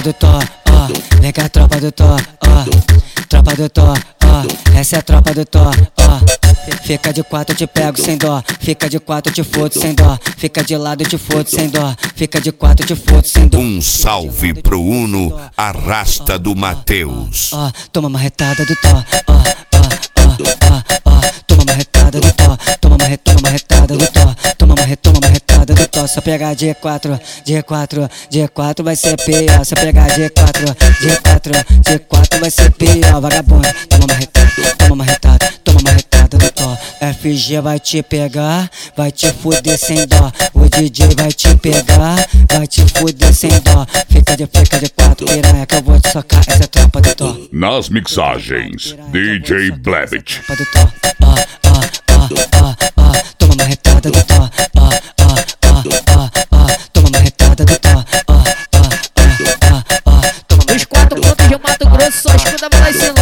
do Tó, ó. Vem com a tropa do Tó, ó. Tropa do Tó, ó. Essa é a tropa do Tó, ó. Fica de quatro, eu te pego sem dó. Fica de quatro, eu te fodo sem dó. Fica de lado, eu te fodo sem dó. Fica de quatro, eu te fodo sem dó. Um salve pro Uno, Arrasta do Mateus. Ó, toma uma retada do Tó, ó, ó. Toma uma retada do Tó, toma uma retada do Tó. Toma uma retada do Tó. Se eu pegar G4, G4 vai ser pior. Se eu pegar G4 vai ser pior. Vagabundo, toma uma retada do Tó. FG vai te pegar, vai te fuder sem dó. O DJ vai te pegar, vai te fuder sem dó. Fica de quatro, piranha, que eu vou te socar. Essa é a tropa do Tó. Nas mixagens, DJ Blevett. Toma uma retada do Tó, toma uma retada do Tó, Os quatro pontos de Mato Grosso só escuta balançando.